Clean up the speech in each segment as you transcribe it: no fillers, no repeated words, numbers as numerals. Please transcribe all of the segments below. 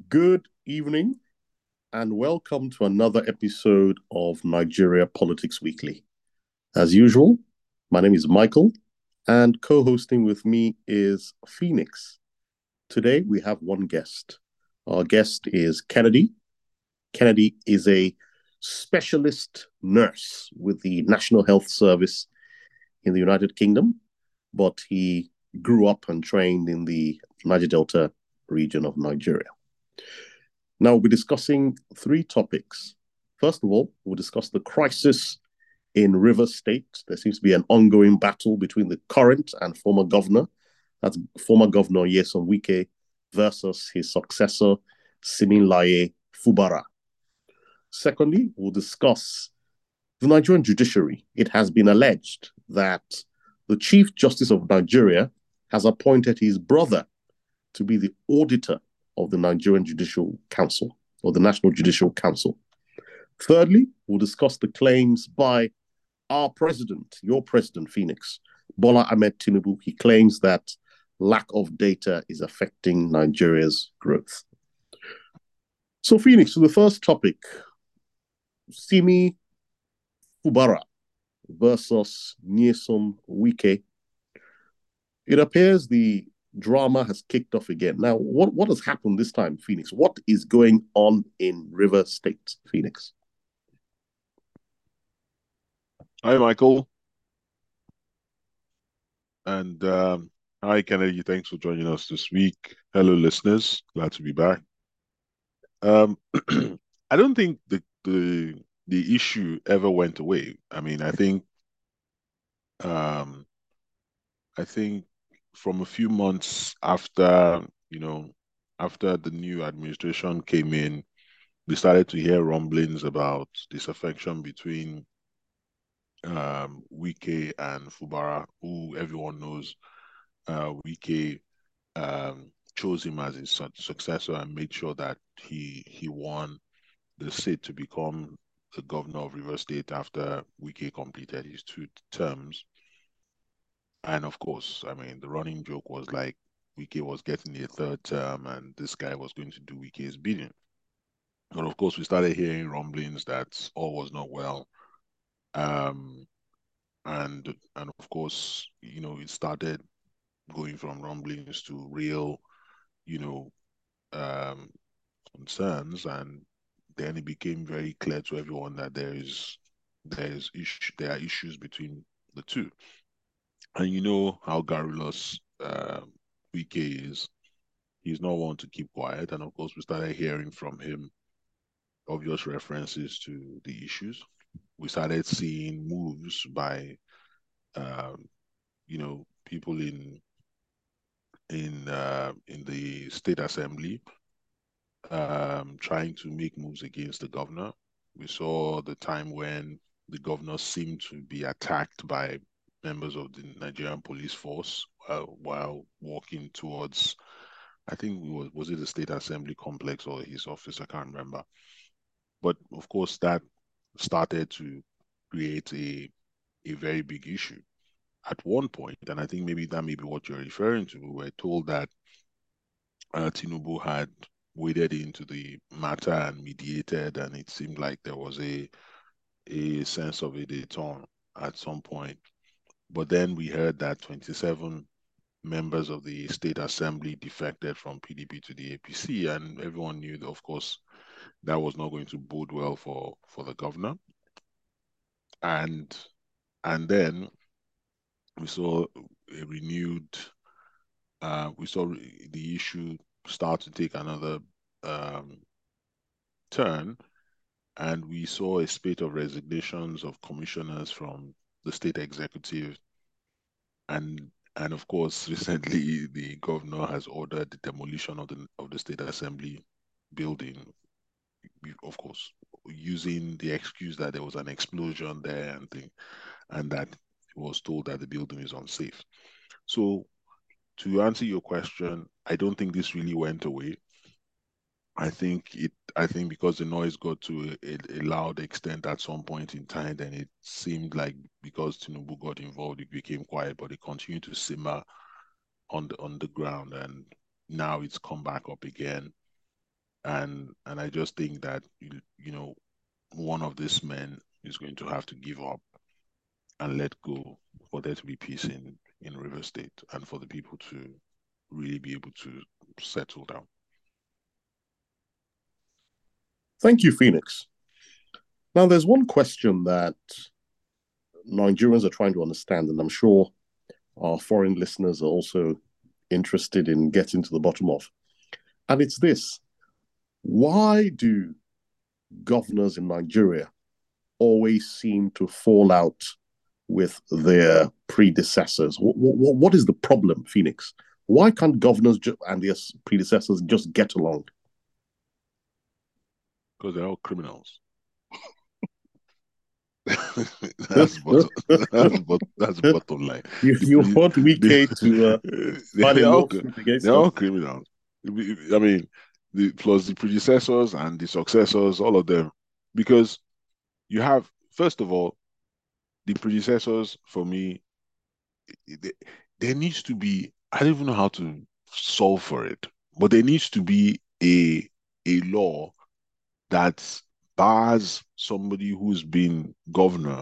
Good evening, and welcome to another episode of Nigeria Politics Weekly. As usual, my name is Michael, and co hosting with me is Phoenix. Today, we have one guest. Our guest is Kennedy. Kennedy is a specialist nurse with the National Health Service in the United Kingdom, but he grew up and trained in the Niger Delta region of Nigeria. Now, we'll be discussing three topics. First of all, we'll discuss the crisis in Rivers State. There seems to be an ongoing battle between the current and former governor. That's former Governor Nyesom Wike versus his successor, Siminlaye Fubara. Secondly, we'll discuss the Nigerian judiciary. It has been alleged that the Chief Justice of Nigeria has appointed his brother to be the auditor of the Nigerian Judicial Council or the National Judicial Council. Thirdly, we'll discuss the claims by our president, your president, Phoenix, Bola Ahmed Tinubu. He claims that lack of data is affecting Nigeria's growth. So, Phoenix, to the first topic, Simi Fubara versus Nyesom Wike. It appears the drama has kicked off again. Now, what has happened this time, Phoenix? What is going on in River State, Phoenix? Hi, Michael. And hi, Kennedy. Thanks for joining us this week. Hello, listeners. Glad to be back. Um, I don't think the issue ever went away. Um, I think from a few months after, after the new administration came in, we started to hear rumblings about disaffection between Wike and Fubara, who everyone knows. Wike chose him as his successor and made sure that he won the seat to become the governor of Rivers State after Wike completed his two terms. And of course, the running joke was like Wike was getting a third term and this guy was going to do Wike's bidding. But of course, we started hearing rumblings that all was not well. Um, and of course, it started going from rumblings to real, you know, um, concerns, and then it became very clear to everyone that there are issues between the two. And you know how garrulous Wike is. He's not one to keep quiet, and of course, we started hearing from him obvious references to the issues. We started seeing moves by people in the state assembly trying to make moves against the governor. We saw the time when the governor seemed to be attacked by members of the Nigerian police force while walking towards, I think was it the state assembly complex or his office? I can't remember. But of course, that started to create a very big issue at one point, and I think maybe that may be what you're referring to. We were told that Tinubu had waded into the matter and mediated, and it seemed like there was a sense of a détente at some point. But then we heard that 27 members of the state assembly defected from PDP to the APC, and everyone knew that, of course, that was not going to bode well for the governor. And and then we saw a renewed, we saw the issue start to take another um, turn, and we saw a spate of resignations of commissioners from the state executive, and of course recently the governor has ordered the demolition of the state assembly building, of course using the excuse that there was an explosion there and that it was told that the building is unsafe. So to answer your question, I don't think this really went away. I think because the noise got to a loud extent at some point in time, then it seemed like because Tinubu got involved, it became quiet, but it continued to simmer on the ground, and now it's come back up again. And I just think that one of these men is going to have to give up and let go for there to be peace in River State and for the people to really be able to settle down. Thank you, Phoenix. Now, there's one question that Nigerians are trying to understand, and I'm sure our foreign listeners are also interested in getting to the bottom of. And it's this: why do governors in Nigeria always seem to fall out with their predecessors? What is the problem, Phoenix? Why can't governors and their predecessors just get along? Because they're all criminals. that's bottom. That's bottom line. You want Wike to file a They're all lawsuit against they're all us? criminals. I mean, plus the predecessors and the successors, all of them, because you have first of all the predecessors. For me, there, there needs to be. I don't even know how to solve for it, but there needs to be a law that bars somebody who's been governor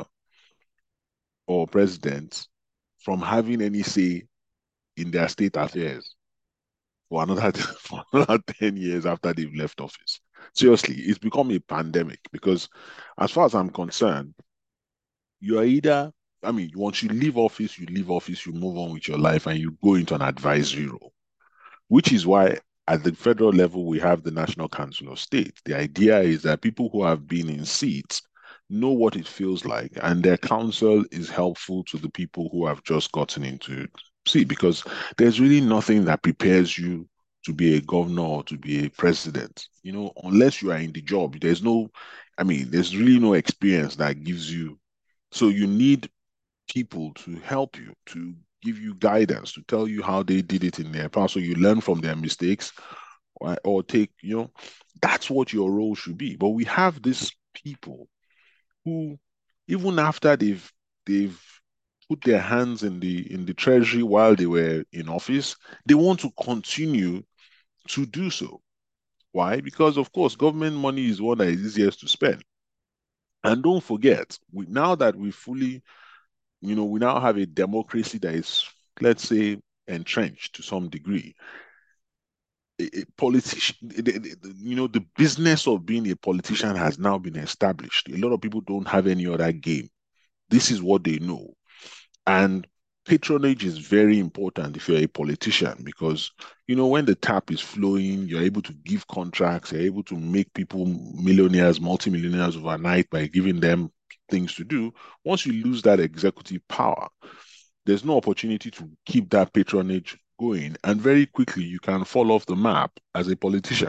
or president from having any say in their state affairs for another for another 10 years after they've left office. Seriously, it's become a pandemic because as far as I'm concerned, you are either I mean, once you leave office, you move on with your life and you go into an advisory role, which is why at the federal level we have the National Council of State. The idea is that people who have been in seats know what it feels like, and their counsel is helpful to the people who have just gotten into seat because there's really nothing that prepares you to be a governor or to be a president. Unless you are in the job, there's really no experience that gives you. So you need people to help you, to give you guidance, to tell you how they did it in their past so you learn from their mistakes or take, that's what your role should be. But we have these people who, even after they've put their hands in the treasury while they were in office, they want to continue to do so. Why? Because of course, government money is one that is easiest to spend. And don't forget, now that we now have a democracy that is, let's say, entrenched to some degree. A politician, the business of being a politician has now been established. A lot of people don't have any other game. This is what they know. And patronage is very important if you're a politician because, when the tap is flowing, you're able to give contracts, you're able to make people millionaires, multimillionaires overnight by giving them things to do. Once you lose that executive power, there's no opportunity to keep that patronage going. And very quickly, you can fall off the map as a politician.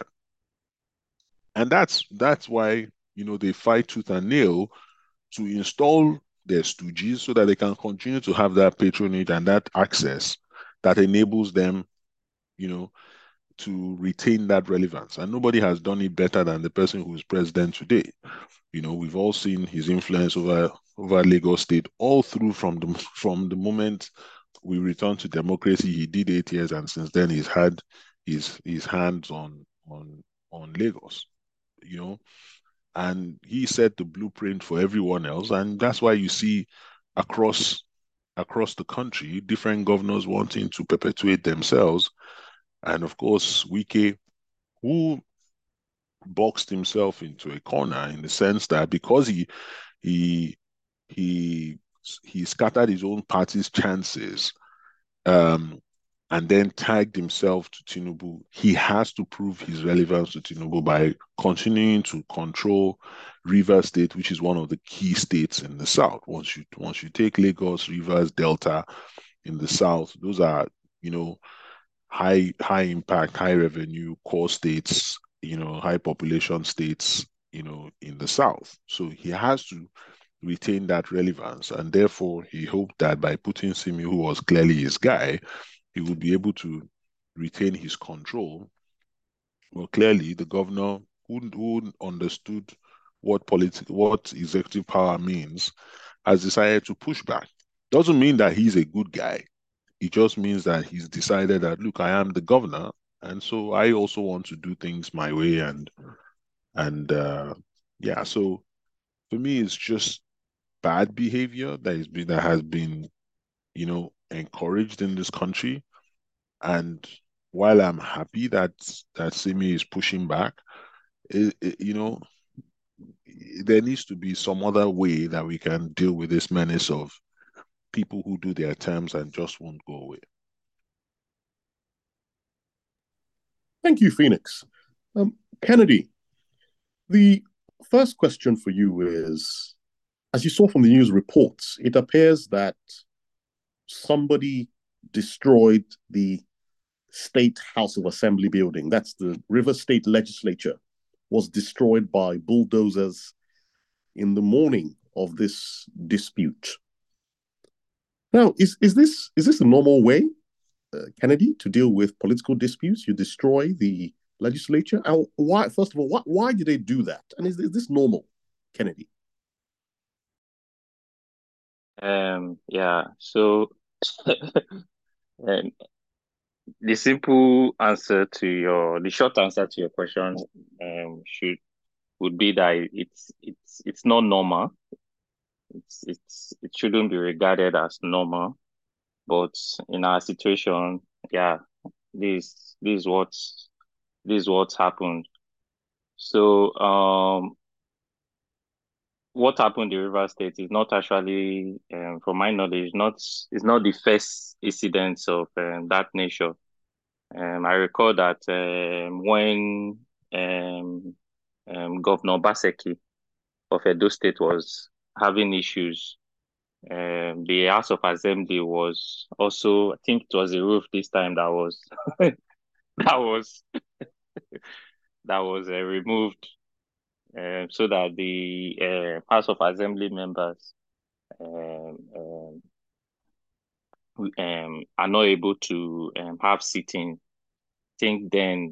And that's why, they fight tooth and nail to install their stooges so that they can continue to have that patronage and that access that enables them, you know, to retain that relevance. And nobody has done it better than the person who's president today. We've all seen his influence over Lagos State all through from the moment we returned to democracy. He did 8 years, and since then he's had his hands on Lagos. You know, and he set the blueprint for everyone else, and that's why you see across across the country different governors wanting to perpetuate themselves, and of course Wike, who boxed himself into a corner in the sense that because he he he scattered his own party's chances, um, and then tagged himself to Tinubu, he has to prove his relevance to Tinubu by continuing to control Rivers State, which is one of the key states in the south. Once you take Lagos, Rivers, Delta in the south, those are high impact, high revenue core states, high population states, in the south. So he has to retain that relevance, and therefore he hoped that by putting Simi, who was clearly his guy, he would be able to retain his control. Well, clearly, the governor who understood what executive power means has decided to push back. Doesn't mean that he's a good guy. It just means that he's decided that, look, I am the governor. And so I also want to do things my way and yeah, so for me it's just bad behavior that has been, encouraged in this country. And while I'm happy that Simi is pushing back, it, there needs to be some other way that we can deal with this menace of people who do their terms and just won't go away. Thank you, Phoenix. Kennedy, the first question for you is, as you saw from the news reports, it appears that somebody destroyed the State House of Assembly building. That's the River State Legislature, was destroyed by bulldozers in the morning of this dispute. Now, is this a normal way, Kennedy, to deal with political disputes? You destroy the legislature, and why? First of all, why did they do that? And is this normal, Kennedy? Yeah, so um, the short answer to your question, should would be that it's not normal. It shouldn't be regarded as normal. But in our situation, yeah, this is what's happened. So what happened in River State is not actually, from my knowledge, not it's not the first incident of that nature. I recall that when um, Governor Baseki of Edo State was having issues, the House of Assembly was also, I think it was the roof this time that was that was removed, so that the House of Assembly members um, um, are not able to have sitting. Think then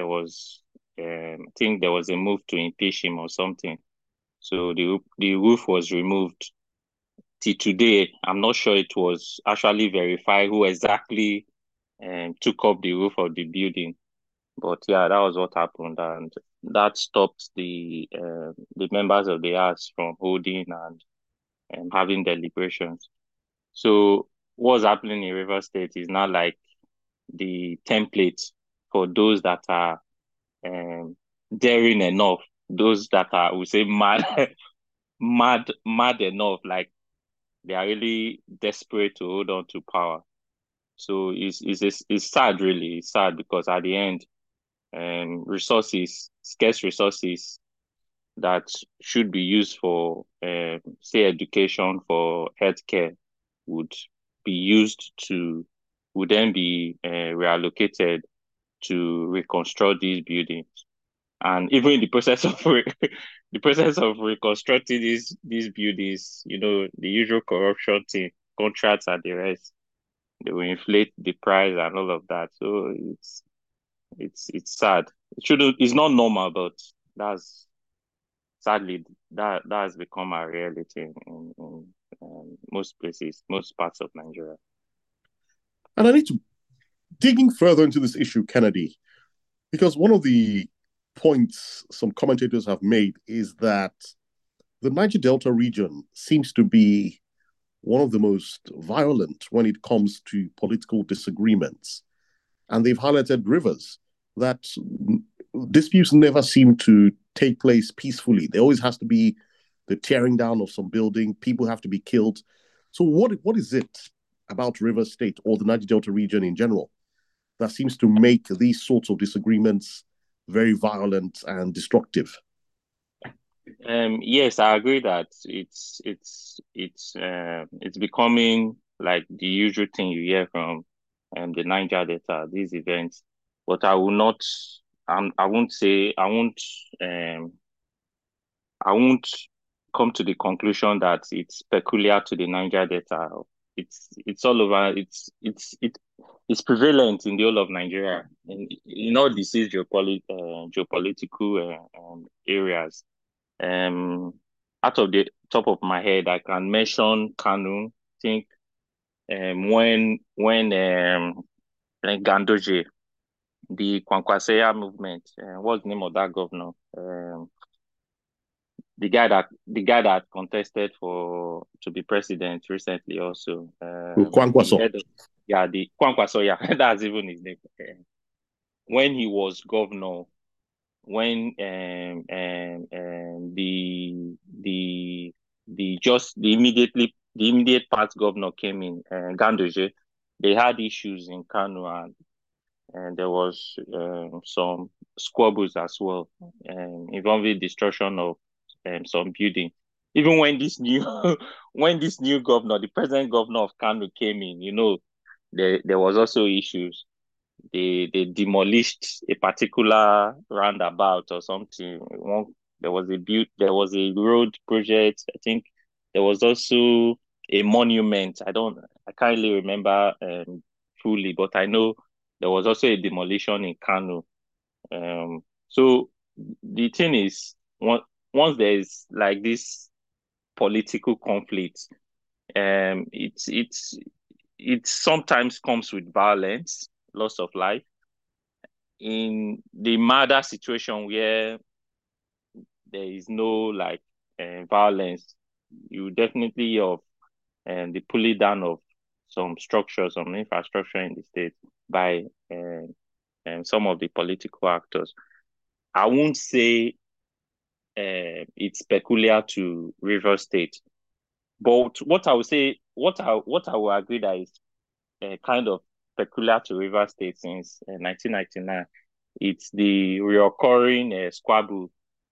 I think there was a move to impeach him or something. So the roof was removed. Till today, I'm not sure it was actually verified who exactly took up the roof of the building. But yeah, that was what happened, and that stopped the members of the House from holding and having deliberations. So what's happening in River State is not like the template for those that are daring enough, those that are, we say, mad, mad enough, like they are really desperate to hold on to power. So it's sad, really. It's sad because at the end, scarce resources that should be used for, say, education, for healthcare, would be used to would then be reallocated to reconstruct these buildings. And even in the process of the process of reconstructing these buildings, the usual corruption thing, contracts and the rest, they will inflate the price and all of that. So it's sad. It's not normal, but that's sadly that has become a reality in most places, most parts of Nigeria. And I need to digging further into this issue, Kennedy, because one of the points some commentators have made is that the Niger Delta region seems to be one of the most violent when it comes to political disagreements. And they've highlighted rivers that disputes never seem to take place peacefully. There always has to be the tearing down of some building, people have to be killed. So, what is it about River State or the Niger Delta region in general that seems to make these sorts of disagreements very violent and destructive? Yes, I agree that it's becoming like the usual thing you hear from the Niger Delta, these events. But I will not, I won't say, I won't come to the conclusion that it's peculiar to the Niger Delta. It's all over. It's prevalent in the whole of Nigeria, in all these geopolitical areas. Um, Out of the top of my head, I can mention Kanu. I think when like Gandoje the Kwankwaseya movement. What's the name of that governor? The guy that contested to be president recently also. Kwankwaso. The Kwankwaso, yeah, that's even his name. When he was governor, when the immediate past governor came in, Gandoje, they had issues in Kano, and there was some squabbles as well, involving destruction of some building. Even when this new governor, the present governor of Kano came in, there was also issues. They demolished a particular roundabout or something. There was a road project. I think there was also a monument. I can't really remember fully, but I know there was also a demolition in Kano. So the thing is, once there is like this political conflict, it sometimes comes with violence, loss of life. In the murder situation where there is no violence, you definitely have the pulling down of some structures, some infrastructure in the state by some of the political actors. I won't say it's peculiar to Rivers State, but what I would say, what I will agree that is kind of peculiar to Rivers State since 1999. It's the reoccurring squabble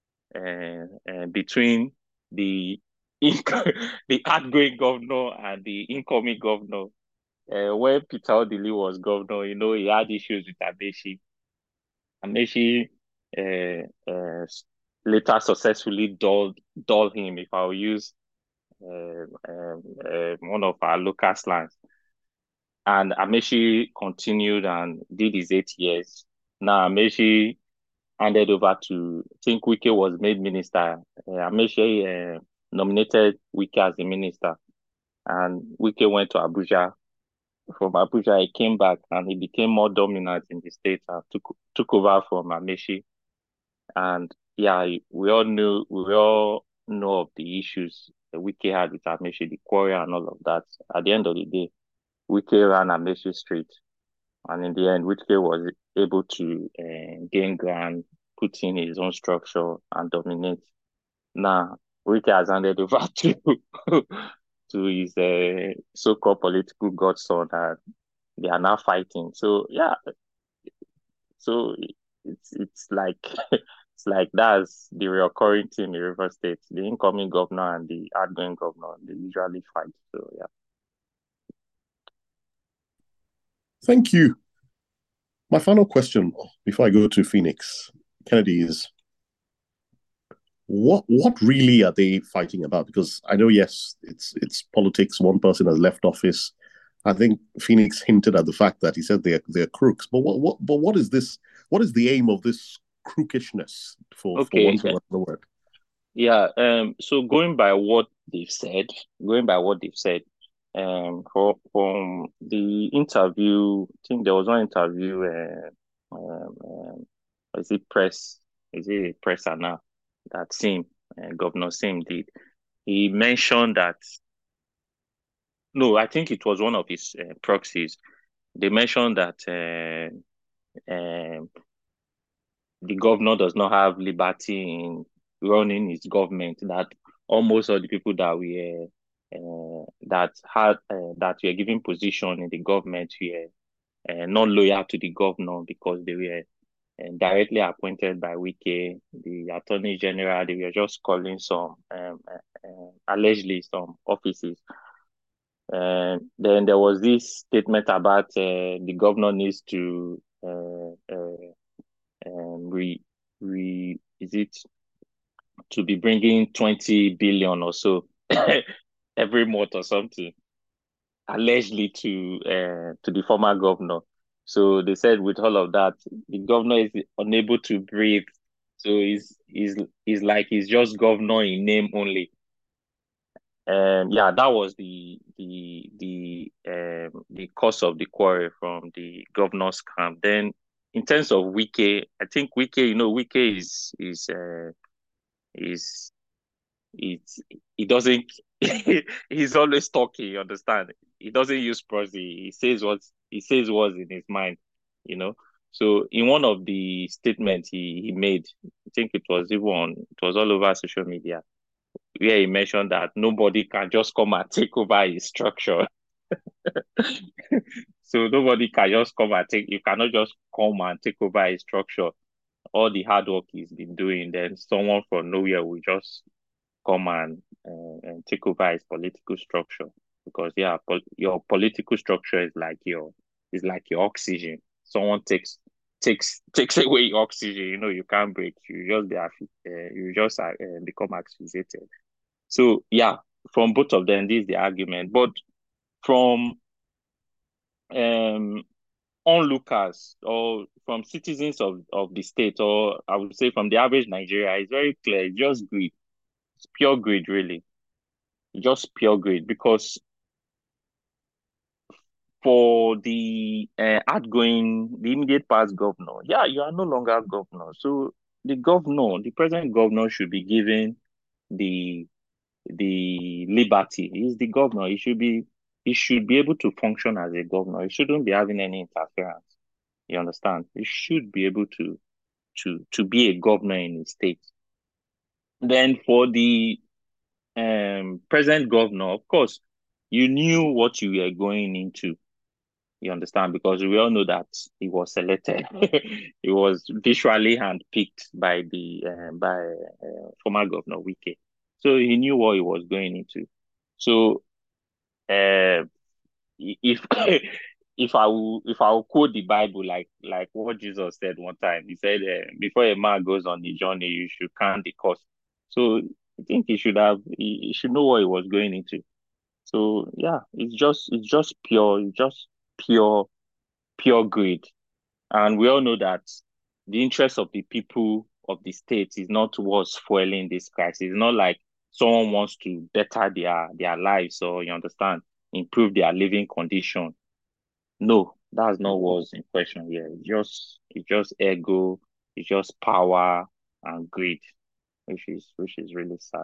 between the the outgoing governor and the incoming governor. When Peter Odili was governor, he had issues with Amechi. Amechi later successfully dulled him, if I will use one of our local slangs. And Amechi continued and did his 8 years. Now Amechi handed over to, I think Wike was made minister. Amechi nominated Wike as the minister. And Wike went to Abuja. From Abuja, he came back and he became more dominant in the state and took over from Amechi. And yeah, we all know of the issues that Wike had with Amechi, the quarrel and all of that. At the end of the day, Wike ran Amechi Street. And in the end, Wike was able to gain ground, put in his own structure and dominate. Now, Wike has handed over to his so-called political godson, and they are now fighting. So yeah, so it's like it's like that's the recurring thing in River State. The incoming governor and the outgoing governor, they usually fight. So yeah. Thank you. My final question before I go to Phoenix, Kennedy, is what really are they fighting about? Because I know, yes, it's politics. One person has left office. I think Phoenix hinted at the fact that he said they're crooks. But what is this? What is the aim of this crookishness for want of another word? Yeah. So going by what they've said, from the interview, I think there was one interview. Is it press? Is it press now that Governor Sim did? He mentioned that. No, I think it was one of his proxies. They mentioned that the governor does not have liberty in running his government. That almost all the people that that were given position in the government were not loyal to the governor because they were directly appointed by Wike, the Attorney General. They were just calling some allegedly some offices. Then there was this statement about the governor needs to is it to be bringing 20 billion or so every month or something, allegedly to the former governor. So they said with all of that, the governor is unable to breathe. So he's like he's just governor in name only. Yeah, that was the cause of the quarrel from the governor's camp. Then in terms of Wike, I think Wike, Wike is it's he doesn't he's always talking, you understand? He doesn't use prosy. He says what's in his mind, you know. So in one of the statements he made, I think it was all over social media, where he mentioned that nobody can just come and take over his structure. So nobody can just come and you cannot just come and take over his structure. All the hard work he's been doing, then someone from nowhere will just come and take over his political structure. Because yeah, your political structure is like your oxygen. Someone takes away your oxygen, you can't breathe. You just become asphyxiated. So yeah, from both of them, this is the argument. But from um onlookers or from citizens of the state, or I would say from the average Nigeria, it's very clear. It's just greed. It's pure greed, really. Just pure greed. Because for the the immediate past governor, yeah, you are no longer governor. So the present governor should be given the liberty. He's the governor. He should be able to function as a governor. He shouldn't be having any interference. You understand? He should be able to be a governor in his state. Then for the present governor, of course, you knew what you were going into. You understand? Because we all know that he was selected. He was visually handpicked by the former governor Wike. So he knew what he was going into. So uh, if if I will quote the Bible like what Jesus said one time, he said, before a man goes on the journey, you should count the cost. So I think he should know what he was going into. So yeah, it's just pure greed. And we all know that the interest of the people of the state is not what's fueling this crisis. It's not like someone wants to better their lives, or you understand, improve their living condition. No, that's not what's in question here. It's just ego, it's just power and greed, which is really sad.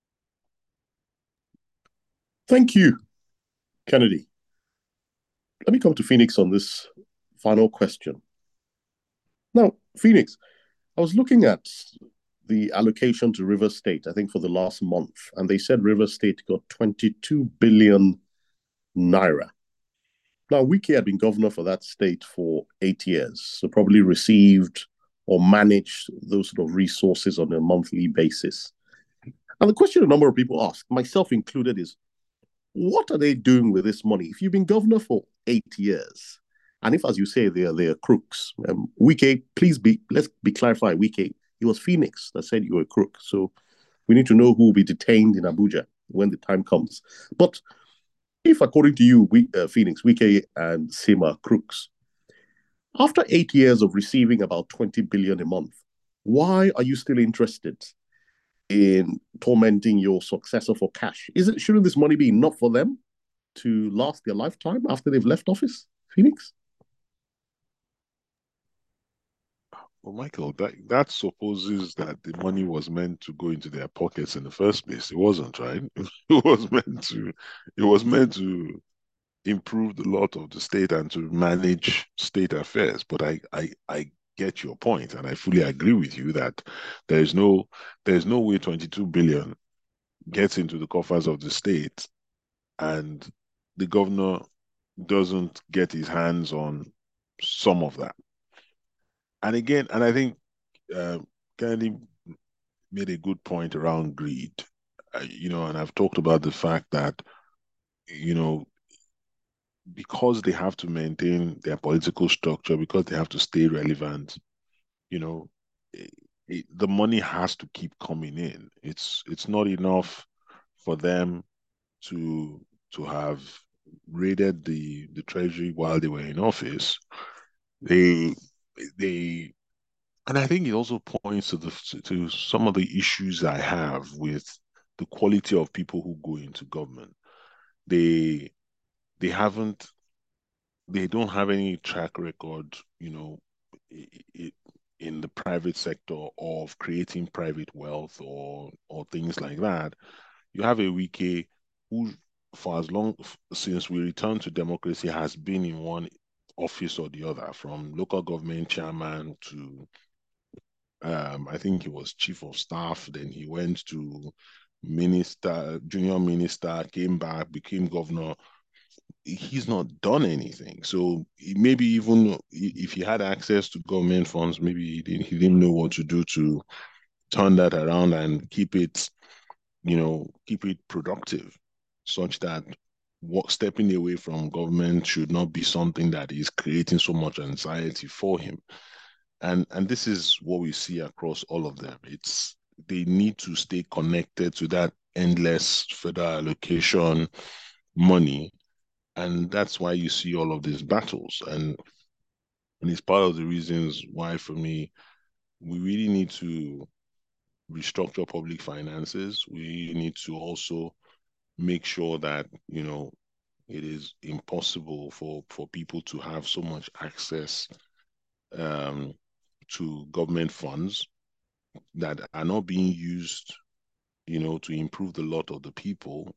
Thank you, Kennedy. Let me come to Phoenix on this final question. Now, Phoenix, I was looking at the allocation to River State, I think for the last month, and they said River State got 22 billion naira. Now, Wiki had been governor for that state for 8 years, so probably received or managed those sort of resources on a monthly basis. And the question a number of people ask, myself included, is what are they doing with this money? If you've been governor for 8 years, and if, as you say, they are crooks, Wike, let's be clarified, Wike, it was Phoenix that said you were a crook. So we need to know who will be detained in Abuja when the time comes. But if, according to you, Phoenix, Wike and Sim are crooks, after 8 years of receiving about 20 billion a month, why are you still interested in tormenting your successor for cash? Shouldn't this money be enough for them to last their lifetime after they've left office, Phoenix? Well, Michael, that supposes that the money was meant to go into their pockets in the first place. It wasn't, right? It was meant to improve the lot of the state and to manage state affairs. But I get your point, and I fully agree with you that there's no way 22 billion gets into the coffers of the state and the governor doesn't get his hands on some of that. And again, and I think uh, Kennedy made a good point around greed. And I've talked about the fact that, you know, because they have to maintain their political structure, because they have to stay relevant, you know, the money has to keep coming in. It's not enough for them to have raided the treasury while they were in office. They they And I think it also points to some of the issues I have with the quality of people who go into government. They they haven't they don't have any track record, in the private sector of creating private wealth or things like that. You have a Wike who, for as long since we returned to democracy, has been in one office or the other, from local government chairman to I think he was chief of staff. Then he went to minister, junior minister, came back, became governor. He's not done anything. So maybe even if he had access to government funds, maybe he didn't know what to do to turn that around and keep it, keep it productive, such that stepping away from government should not be something that is creating so much anxiety for him. And this is what we see across all of them. It's they need to stay connected to that endless federal allocation money, and that's why you see all of these battles. And it's part of the reasons why, for me, we really need to restructure public finances. We need to also make sure that, it is impossible for people to have so much access um, to government funds that are not being used, to improve the lot of the people.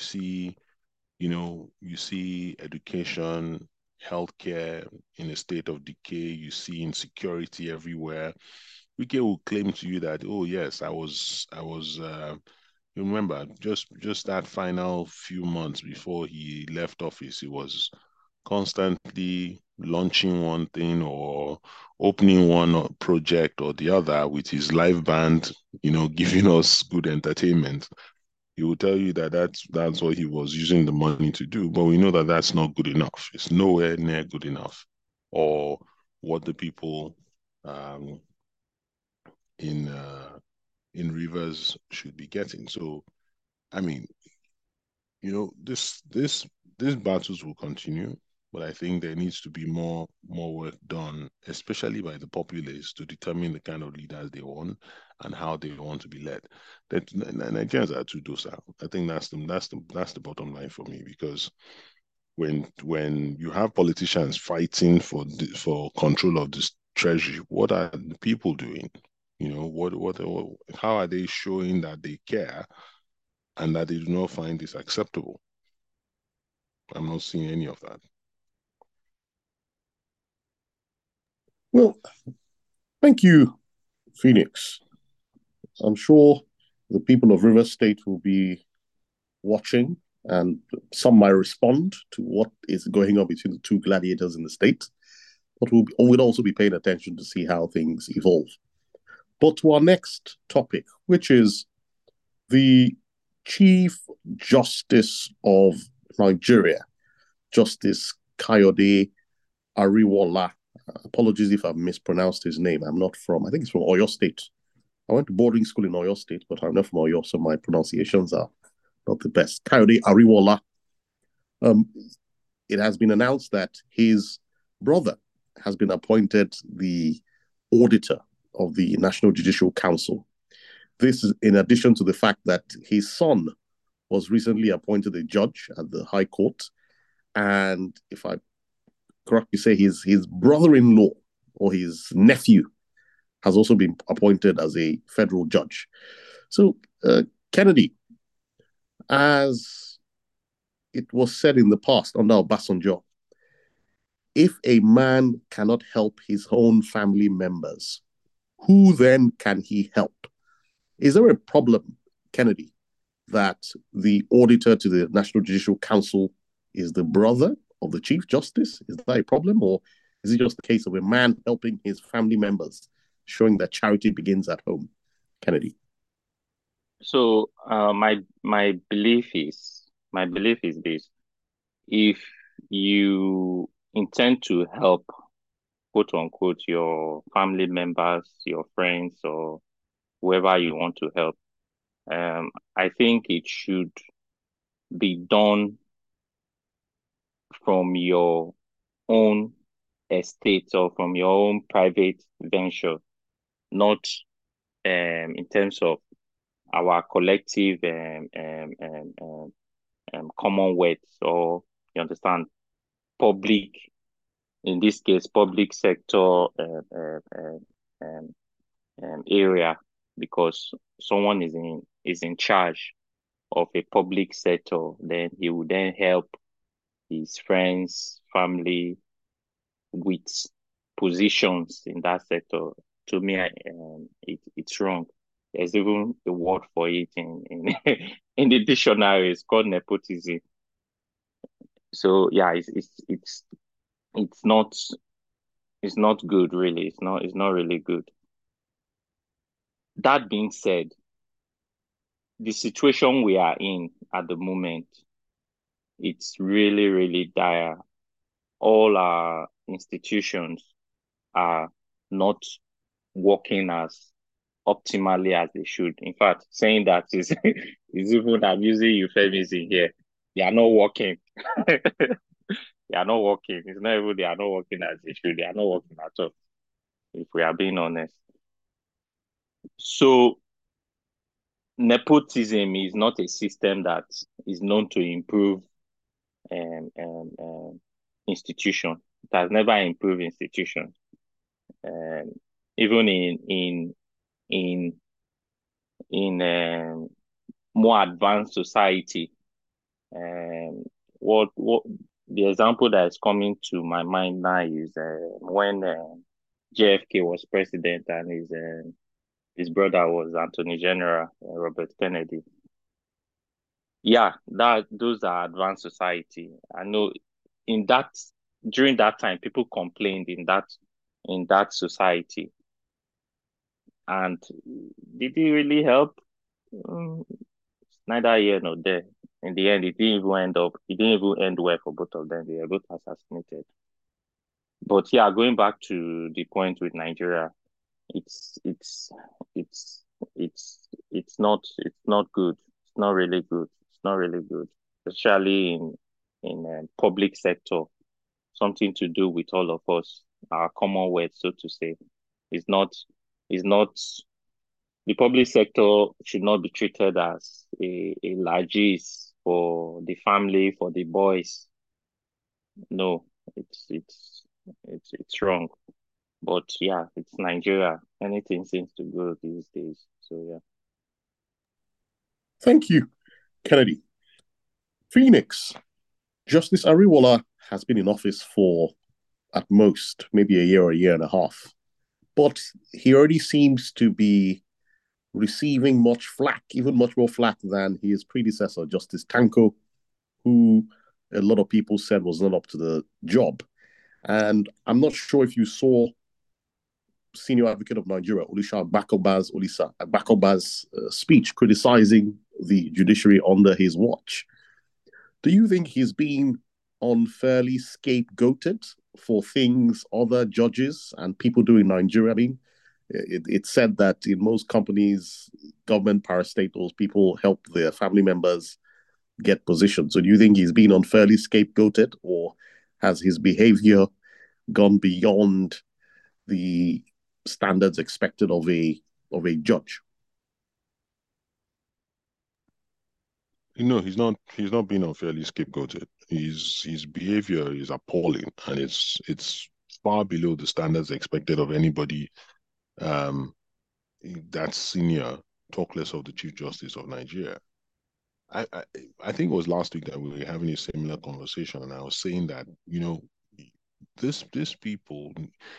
You see education, healthcare in a state of decay. You see insecurity everywhere. Wike will claim to you that, oh yes, you remember just that final few months before he left office, he was constantly launching one thing or opening one project or the other with his live band, giving us good entertainment. He will tell you that that's what he was using the money to do, but we know that that's not good enough. It's nowhere near good enough, or what the people um, in Rivers should be getting. So, I mean, these battles will continue, but I think there needs to be more work done, especially by the populace, to determine the kind of leaders they want and how they want to be led. That Nigerians are too docile. I think that's the bottom line for me, because when you have politicians fighting for control of this treasury, what are the people doing? How are they showing that they care and that they do not find this acceptable? I'm not seeing any of that. Well, thank you, Phoenix. I'm sure the people of River State will be watching, and some might respond to what is going on between the two gladiators in the state. But we'll also be paying attention to see how things evolve. But to our next topic, which is the Chief Justice of Nigeria, Justice Kayode Ariwoola. Apologies if I've mispronounced his name. I think it's from Oyo State. I went to boarding school in Oyo State, but I'm not from Oyo, so my pronunciations are not the best. Kayode Ariwoola. It has been announced that his brother has been appointed the auditor of the National Judicial Council. This is in addition to the fact that his son was recently appointed a judge at the High Court. And if I correctly say, his brother-in-law or his nephew has also been appointed as a federal judge. So, Kennedy, as it was said in the past under Obasanjo, if a man cannot help his own family members, who then can he help? Is there a problem, Kennedy, that the auditor to the National Judicial Council is the brother of the Chief Justice? Is that a problem, or is it just the case of a man helping his family members, showing that charity begins at home? Kennedy. So my belief is this: if you intend to help, quote unquote, your family members, your friends, or whoever you want to help, I think it should be done from your own estate or from your own private venture, not in terms of our collective commonwealth, or you understand, public in this case, public sector area, because someone is in charge of a public sector, then he will then help his friends, family with positions in that sector. To me, it's wrong. There's even a word for it in in the dictionary. It's called nepotism. So yeah, it's not it's not good really. It's not really good. That being said, the situation we are in at the moment, it's really, really dire. All our institutions are not working as optimally as they should. In fact, saying that is is even I'm using euphemism here. They are not working. They are not working. It's not even they are not working as they should. They are not working at all, if we are being honest. So nepotism is not a system that is known to improve um, um, um, institution. It has never improved institution. Um, even in in more advanced society, um, what the example that is coming to my mind now is when JFK was president and his brother was Attorney General Robert Kennedy. Yeah, that those are advanced society. I know in that during that time people complained in that society, and did it really help? Mm, neither here nor there. In the end, it didn't even end well for both of them. They were both assassinated. But yeah, going back to the point with Nigeria, it's it's it's it's not good. It's not really good. It's not really good, especially in public sector. Something to do with all of us, our commonwealth, so to say. It's not. Is not The public sector should not be treated as a largesse for the family, for the boys. No, it's wrong. But yeah, it's Nigeria. Anything seems to go these days. So yeah. Thank you, Kennedy. Phoenix, Justice Ariwala has been in office for at most maybe a year or a year and a half, but he already seems to be receiving much flack, even much more flack than his predecessor, Justice Tanko, who a lot of people said was not up to the job. And I'm not sure if you saw Senior Advocate of Nigeria, Olisha Agbakoba's speech criticizing the judiciary under his watch. Do you think he's been unfairly scapegoated for things other judges and people do in Nigeria? I mean, it's said that in most companies, government parastatals, people help their family members get positions. So do you think he's been unfairly scapegoated, or has his behavior gone beyond the standards expected of a judge? No, he's not being unfairly scapegoated. His behavior is appalling, and it's far below the standards expected of anybody um that's senior, talk less of the Chief Justice of Nigeria. I, I I think it was last week that we were having a similar conversation, and I was saying that, this people,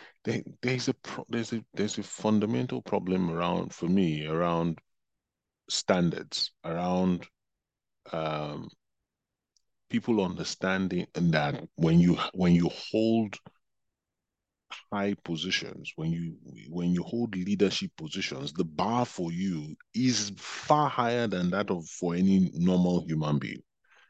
there's a fundamental problem around, for me, around standards, around um people understanding that when you hold high positions, when you hold leadership positions, the bar for you is far higher than that of for any normal human being.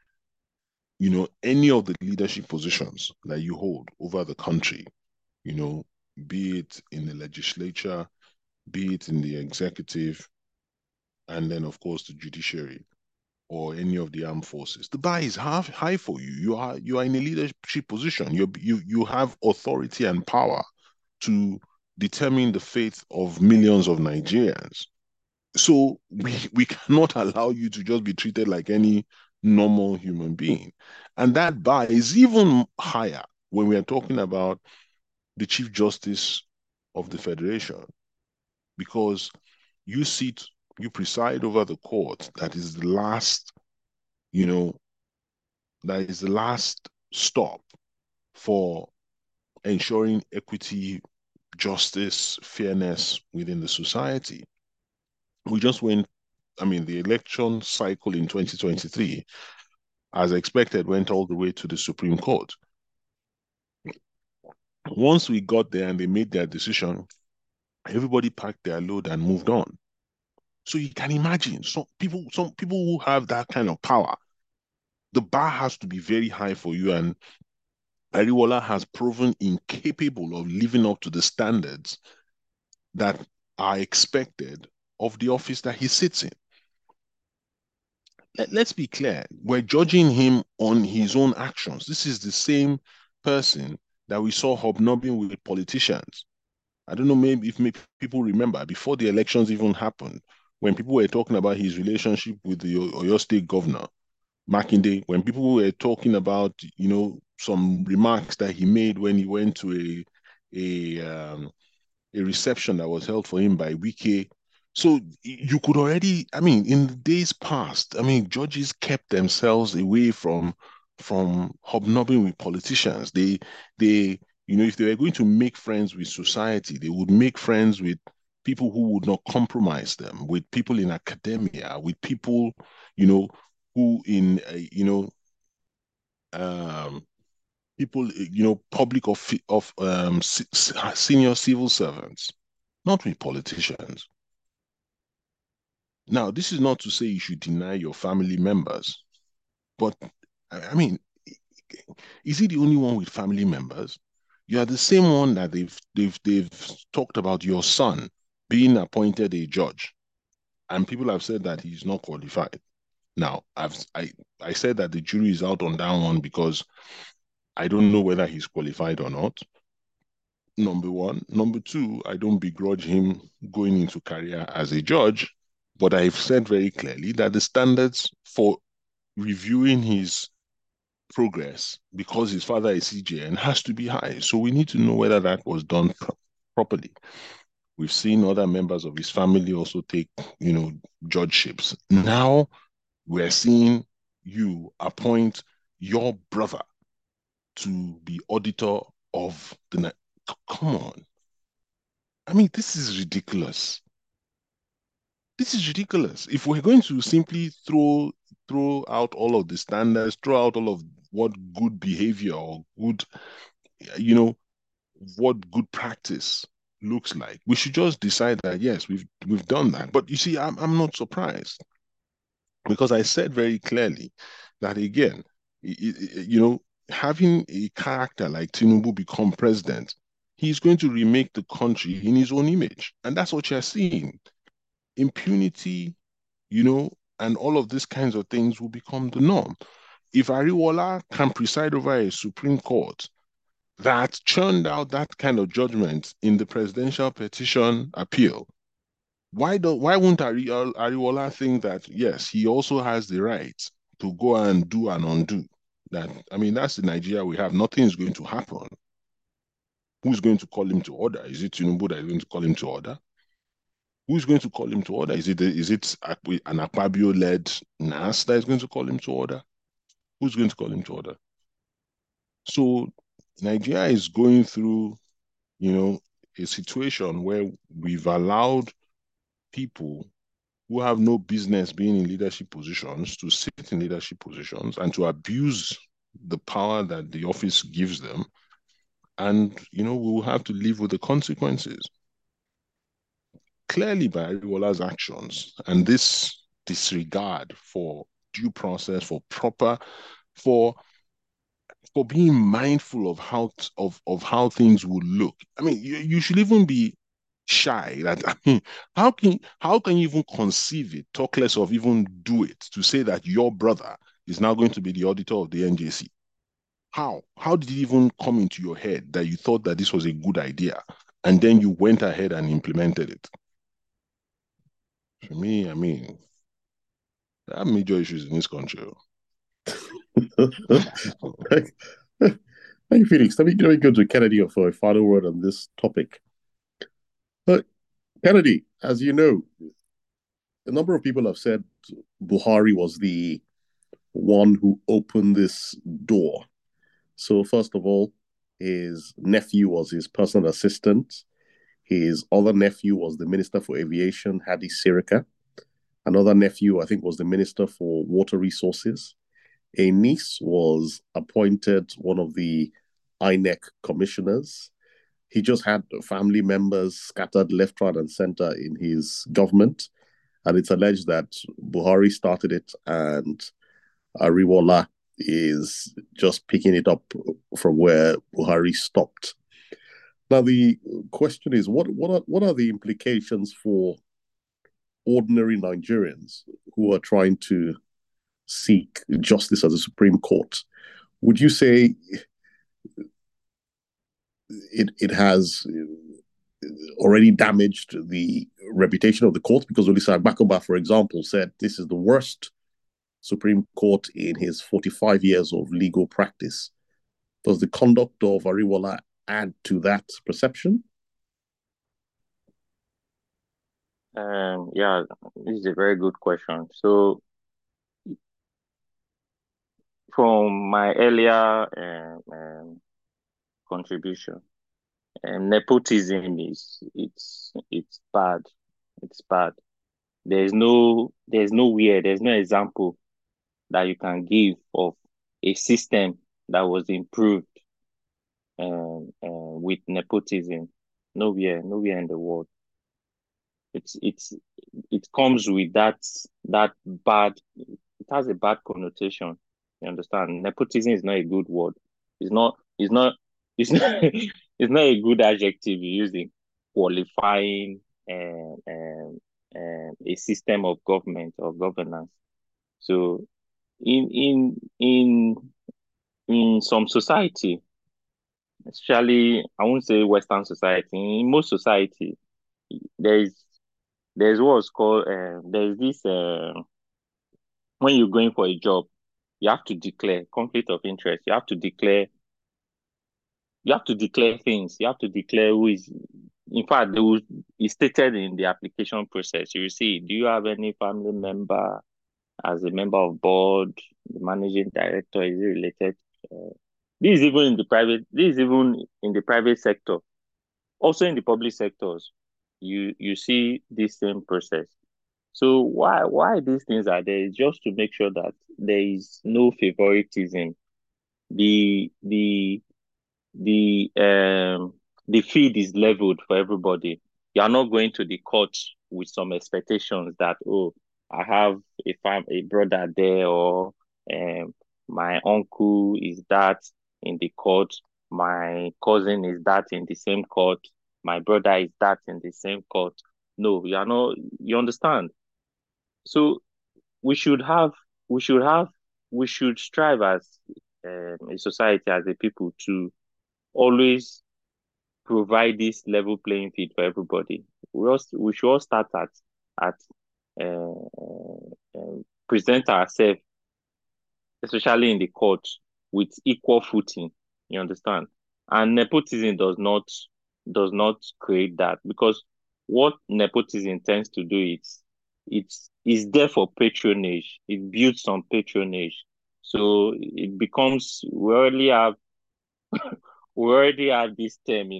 Any of the leadership positions that you hold over the country, you know, be it in the legislature, be it in the executive, and then of course the judiciary or any of the armed forces. The bar is half high for you. You are in a leadership position. You have authority and power to determine the fate of millions of Nigerians. So we cannot allow you to just be treated like any normal human being. And that bar is even higher when we are talking about the Chief Justice of the Federation, because you sit, you preside over the court that is the last, you know, that is the last stop for ensuring equity, justice, fairness within the society. We just went, I mean, the election cycle in 2023, as expected, went all the way to the Supreme Court. Once we got there and they made their decision, everybody packed their load and moved on. So you can imagine some people who have that kind of power, the bar has to be very high for you. And Ariwola has proven incapable of living up to the standards that are expected of the office that he sits in. Let's be clear, we're judging him on his own actions. This is the same person that we saw hobnobbing with politicians. I don't know maybe if people remember before the elections even happened, when people were talking about his relationship with the Oyo State governor, Makinde, when people were talking about, some remarks that he made when he went to a reception that was held for him by Wike. So you could already, I mean, in the days past, I mean, judges kept themselves away from hobnobbing with politicians. They, if they were going to make friends with society, they would make friends with people who would not compromise them, with people in academia, with people, who in, um, people, public of senior civil servants, not with politicians. Now, this is not to say you should deny your family members, but I mean, is he the only one with family members? You are the same one that they've talked about your son being appointed a judge, and people have said that he's not qualified. Now, I said that the jury is out on that one because I don't know whether he's qualified or not. Number one. Number two, I don't begrudge him going into career as a judge, but I've said very clearly that the standards for reviewing his progress, because his father is CJN, has to be high. So we need to know whether that was done properly. We've seen other members of his family also take, judgeships. Now we're seeing you appoint your brother to be auditor of the. Come on. I mean, this is ridiculous. This is ridiculous. If we're going to simply throw out all of the standards, throw out all of what good behavior or good, you know, what good practice looks like, we should just decide that yes, we've done that. But you see, I'm not surprised because I said very clearly that again, having a character like Tinubu become president, he's going to remake the country in his own image, and that's what you're seeing. Impunity, and all of these kinds of things will become the norm. If Ariwola can preside over a Supreme Court that churned out that kind of judgment in the presidential petition appeal, why won't Ariwola think that yes, he also has the right to go and do and undo? That, I mean, that's the Nigeria we have. Nothing is going to happen. Who's going to call him to order? Is it Tinubu that is going to call him to order? Who's going to call him to order? Is it an Akpabio-led NAS that is going to call him to order? Who's going to call him to order? So Nigeria is going through, a situation where we've allowed people who have no business being in leadership positions to sit in leadership positions and to abuse the power that the office gives them. And, we will have to live with the consequences. Clearly, by Ariwola's actions and this disregard for due process, for being mindful of how things will look. I mean, you should even be shy. That, I mean, how can you even conceive it, talk less of even do it, to say that your brother is now going to be the auditor of the NJC? How did it even come into your head that you thought that this was a good idea and then you went ahead and implemented it? For me, I mean, there are major issues in this country. Thank you, Felix. Let me go to Kennedy for a final word on this topic. But Kennedy, as you know, a number of people have said Buhari was the one who opened this door. So, first of all, his nephew was his personal assistant. His other nephew was the Minister for Aviation, Hadi Sirika. Another nephew, I think, was the Minister for Water Resources. A niece was appointed one of the INEC commissioners. He just had family members scattered left, right, and center in his government. And it's alleged that Buhari started it and Ariwola is just picking it up from where Buhari stopped. Now the question is, what are the implications for ordinary Nigerians who are trying to seek justice at the Supreme Court? Would you say it has already damaged the reputation of the court? Because Olisa Agbakoba, for example, said this is the worst Supreme Court in his 45 years of legal practice. Does the conduct of Ariwola add to that perception? Yeah, this is a very good question. So, from my earlier contribution, nepotism it's bad. It's bad. There's nowhere, there's no example that you can give of a system that was improved with nepotism. Nowhere in the world. It's it comes with that bad. It has a bad connotation. You understand? Nepotism is not a good word. It's not. It's not. It's not. It's not a good adjective you're using qualifying a system of government or governance. So in in in in some society, especially I won't say Western society, in most society, there is there's what's called there's this when you're going for a job, you have to declare conflict of interest. You have to declare things. You have to declare who is. In fact, it's stated in the application process. You will see, do you have any family member as a member of board, the managing director? Is it related? Uh, this is even in the private. This is even in the private sector. Also in the public sectors, you see this same process. So why these things are there is just to make sure that there is no favoritism. The the the the feed is leveled for everybody. You are not going to the court with some expectations that, oh, I have a brother there, or um my uncle is that in the court, my cousin is that in the same court, my brother is that in the same court. No, you are not, you understand? So we should have we should have we should strive as a society, as a people, to always provide this level playing field for everybody. We should all start at present ourselves, especially in the court, with equal footing. You understand? And nepotism does not create that, because what nepotism tends to do is it's there for patronage. It builds some patronage. So it becomes we already have this term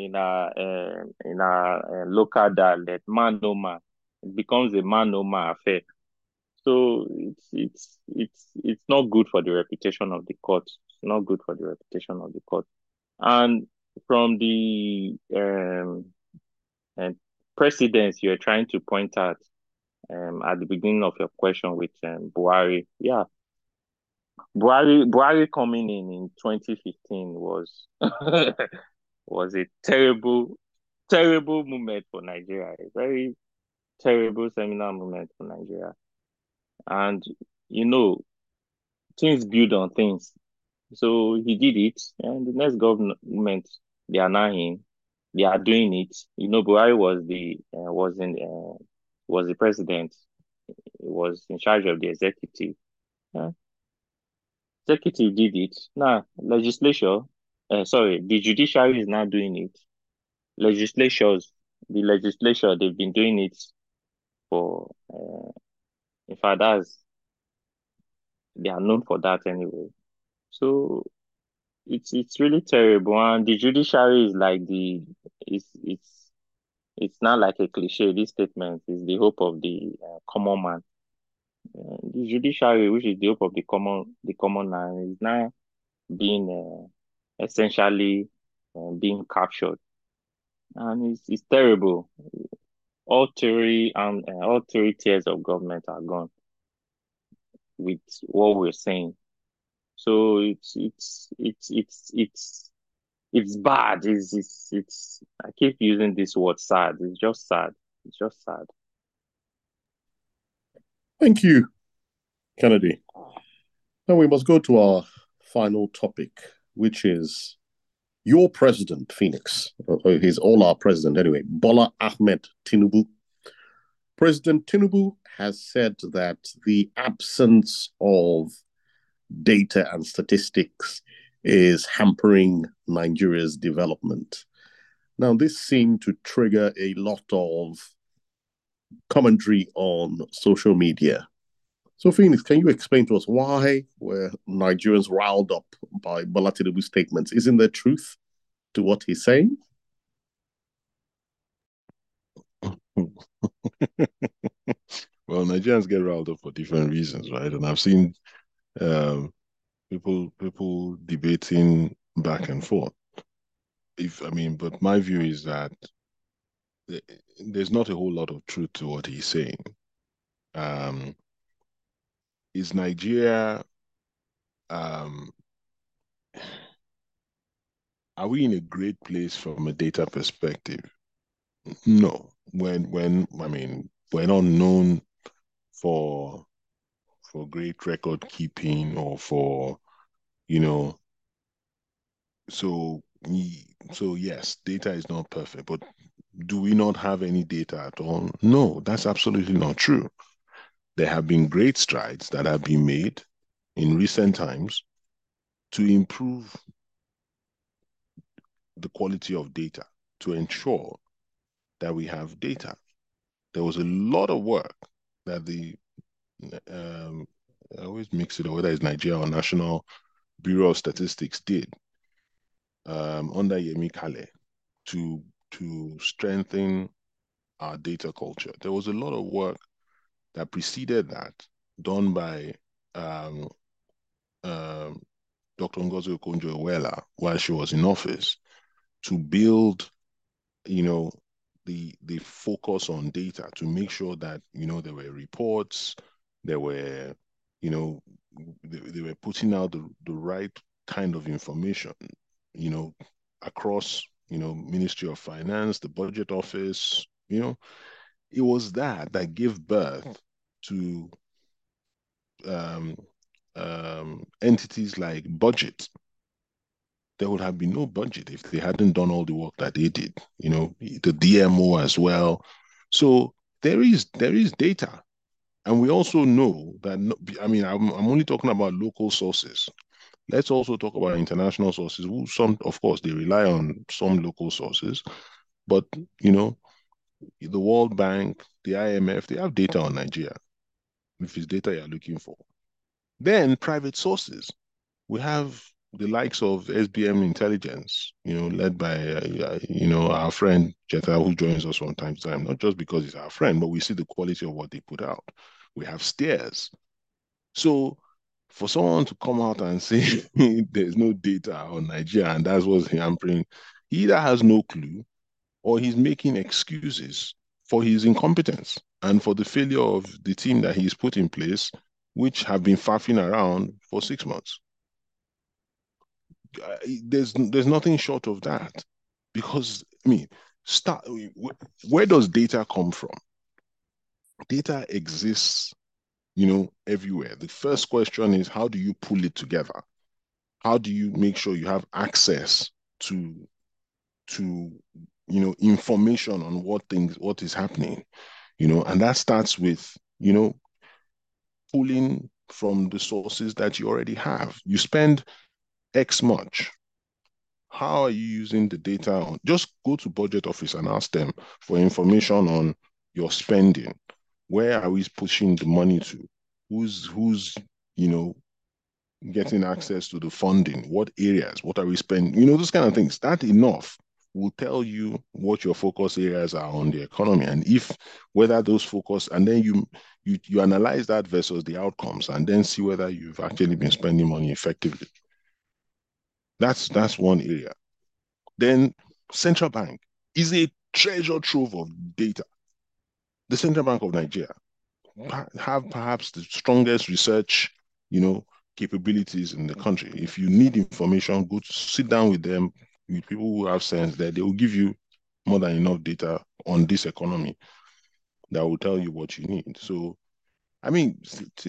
in our local dialect, man no man. It becomes a man no man affair. So it's not good for the reputation of the court. It's not good for the reputation of the court. And from the precedents you're trying to point out at the beginning of your question with Buhari, yeah, Buhari coming in 2015 was was a terrible moment for Nigeria. A very terrible seminal moment for Nigeria. And you know, things build on things. So he did it, and the next government, they are now in, they are doing it. Buhari was the president. He was in charge of the executive. Uh, Executive did it. Now, legislature, sorry, the judiciary is now doing it. The legislature, they've been doing it for, in fact, they are known for that anyway. So it's really terrible. And the judiciary is like it's not like a cliche. This statement is the hope of the common man. The judiciary, which is the hope of the common man, is now being essentially being captured, and it's terrible. All three tiers of government are gone with what we're saying. So it's bad. It's I keep using this word sad. It's just sad. It's just sad. Thank you, Kennedy. Now we must go to our final topic, which is your president, Phoenix. He's all our president anyway, Bola Ahmed Tinubu. President Tinubu has said that the absence of data and statistics is hampering Nigeria's development. Now, this seemed to trigger a lot of commentary on social media. So, Phoenix, can you explain to us why were Nigerians riled up by Bola Tinubu's statements? Isn't there truth to what he's saying? Well, Nigerians get riled up for different reasons, right? And I've seen um, people debating back and forth. But my view is that there's not a whole lot of truth to what he's saying. Um, is Nigeria um, are we in a great place from a data perspective? No. We're not known for great record keeping or for, you know, so so yes, data is not perfect, but do we not have any data at all? No, that's absolutely not true. There have been great strides that have been made in recent times to improve the quality of data, to ensure that we have data. There was a lot of work that I always mix it up, whether it's Nigeria or National Bureau of Statistics did under Yemi Kale to strengthen our data culture. There was a lot of work that preceded that done by um, um, Dr. Ngozi Okonjo-Iweala while she was in office to build, you know, the focus on data to make sure that, there were reports, there were, you know, they were putting out the right kind of information, you know, across, Ministry of Finance, the Budget Office, it was that gave birth to um, entities like budget. There would have been no budget if they hadn't done all the work that they did, the DMO as well. So there is data. And we also know that, I'm only talking about local sources. Let's also talk about international sources, who some, of course, they rely on some local sources, but, the World Bank, the IMF, they have data on Nigeria, if it's data you're looking for. Then private sources. We have the likes of SBM Intelligence, led by, our friend Jetta, who joins us from time to time, not just because he's our friend, but we see the quality of what they put out. We have Steers. So for someone to come out and say there's no data on Nigeria and that's what's hampering, he either has no clue or he's making excuses for his incompetence and for the failure of the team that he's put in place, which have been faffing around for 6 months. There's nothing short of that, because where does data come from? Data exists, everywhere. The first question is, how do you pull it together? How do you make sure you have access to information on what is happening, and that starts with, pulling from the sources that you already have. You spend X much How are you using the data? Just go to budget office and ask them for information on your spending. Where are we pushing the money to? Who's you know getting access to the funding? What areas? What are we spending? Those kind of things. That enough will tell you what your focus areas are on the economy, and if whether those focus, and then you analyze that versus the outcomes, and then see whether you've actually been spending money effectively. That's one area. Then central bank is a treasure trove of data. The Central Bank of Nigeria have perhaps the strongest research, you know, capabilities in the country. If you need information, go to sit down with them, with people who have sense, that they will give you more than enough data on this economy that will tell you what you need. So, I mean,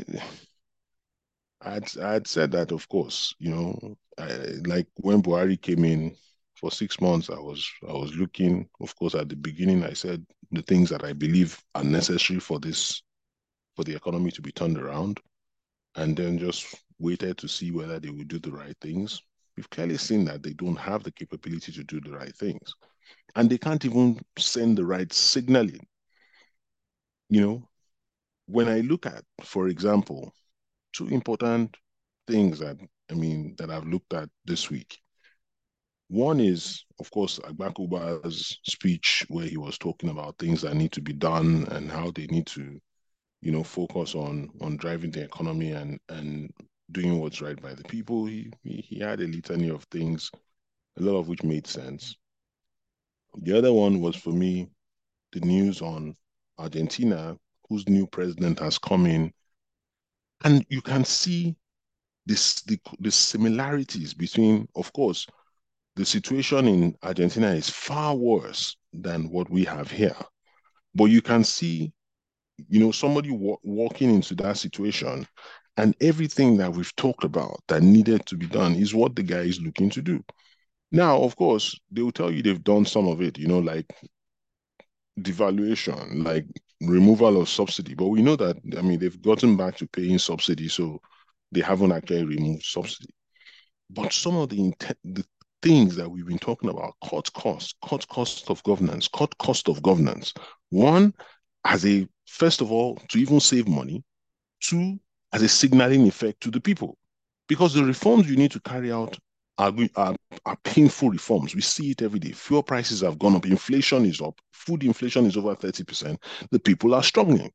I'd said that, of course, like when Buhari came in for 6 months, I was looking, of course, at the beginning, I said the things that I believe are necessary for the economy to be turned around, and then just waited to see whether they would do the right things. We've clearly seen that they don't have the capability to do the right things, and they can't even send the right signaling. You know, when I look at, for example, two important things that I've looked at this week. One is, of course, Agbakuba's speech where he was talking about things that need to be done and how they need to, focus on driving the economy and doing what's right by the people. He had a litany of things, a lot of which made sense. The other one was, for me, the news on Argentina, whose new president has come in, and you can see the similarities between, of course, the situation in Argentina is far worse than what we have here. But you can see, somebody walking into that situation, and everything that we've talked about that needed to be done is what the guy is looking to do. Now, of course, they will tell you they've done some of it, like devaluation, like removal of subsidy. But we know that, I mean, they've gotten back to paying subsidy, so they haven't actually removed subsidy. But some of the things that we've been talking about, cut cost of governance, cut cost of governance. One, first of all, to even save money. Two, as a signaling effect to the people. Because the reforms you need to carry out are painful reforms. We see it every day. Fuel prices have gone up. Inflation is up. Food inflation is over 30%. The people are struggling.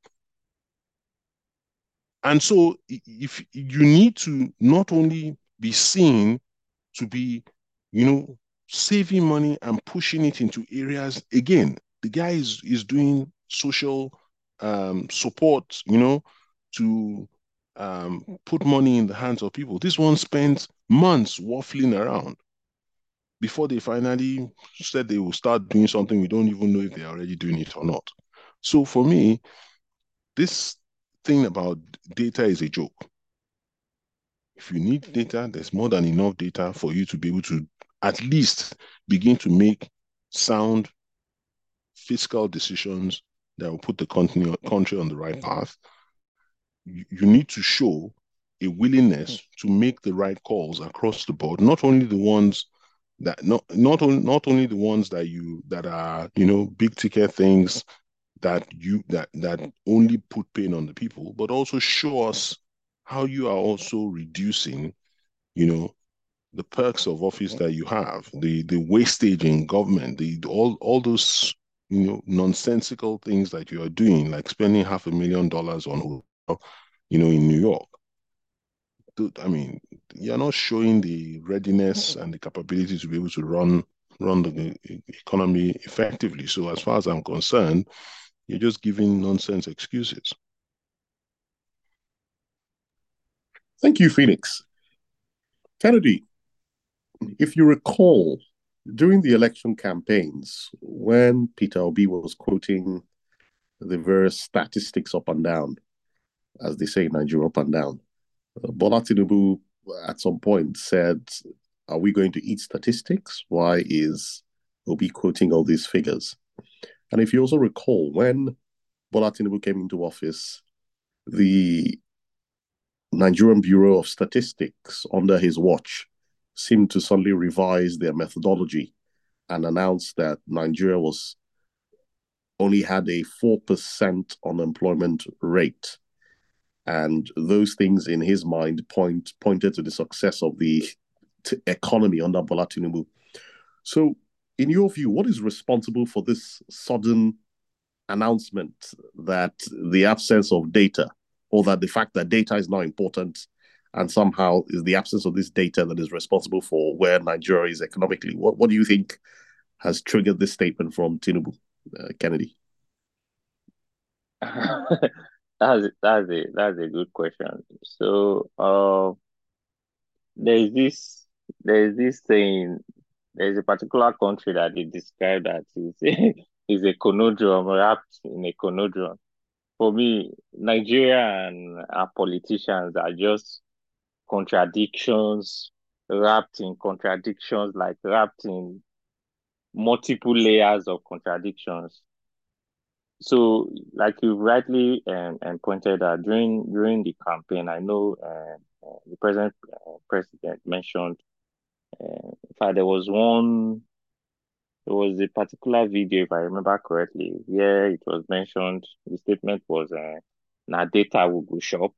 And so if you need to not only be seen to be, saving money and pushing it into areas. Again, the guy is doing social support, to put money in the hands of people. This one spent months waffling around before they finally said they will start doing something. We don't even know if they're already doing it or not. So for me, this thing about data is a joke. If you need data, there's more than enough data for you to be able to at least begin to make sound fiscal decisions that will put the country on the right path. You need to show a willingness to make the right calls across the board, not only the ones not only the ones that are big ticket things that only put pain on the people, but also show us how you are also reducing, the perks of office that you have, the wastage in government, all those nonsensical things that you are doing, like spending $500,000 on hotel, in New York. I mean, you're not showing the readiness and the capability to be able to run the economy effectively. So as far as I'm concerned, you're just giving nonsense excuses. Thank you, Phoenix. Kennedy, if you recall, during the election campaigns, when Peter Obi was quoting the various statistics up and down, as they say in Nigeria, up and down, Bola Tinubu at some point said, "Are we going to eat statistics? Why is Obi quoting all these figures?" And if you also recall, when Bola Tinubu came into office, the Nigerian Bureau of Statistics under his watch seemed to suddenly revise their methodology and announce that Nigeria was only had a 4% unemployment rate. And those things in his mind pointed to the success of the economy under Bola Tinubu. So, in your view, what is responsible for this sudden announcement that the absence of data, or that the fact that data is now important, and somehow is the absence of this data that is responsible for where Nigeria is economically? What do you think has triggered this statement from Tinubu, Kennedy? That's a good question. So there's this there's this saying, there's a particular country that they describe that is a conundrum, wrapped in a conundrum. For me, Nigeria and our politicians are just contradictions wrapped in contradictions, like wrapped in multiple layers of contradictions. So, like you rightly and pointed out during the campaign, I know the present president mentioned. In fact, there was a particular video, if I remember correctly, where it was mentioned. The statement was, "Na data will go shop."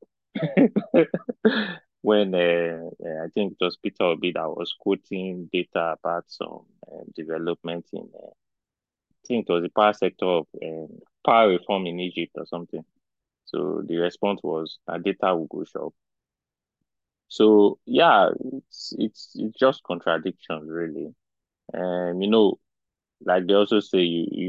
When I think it was Peter Obi that was quoting data about some development in I think it was the power sector of power reform in Egypt or something. So the response was, data will go shop. So yeah, it's just contradictions really. You know, like they also say,